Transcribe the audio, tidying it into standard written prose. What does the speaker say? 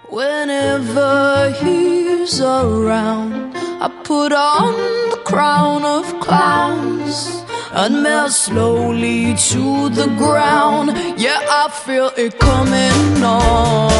Whenever he's around, I put on the crown of clowns and melt slowly to the ground. Yeah, I feel it coming on.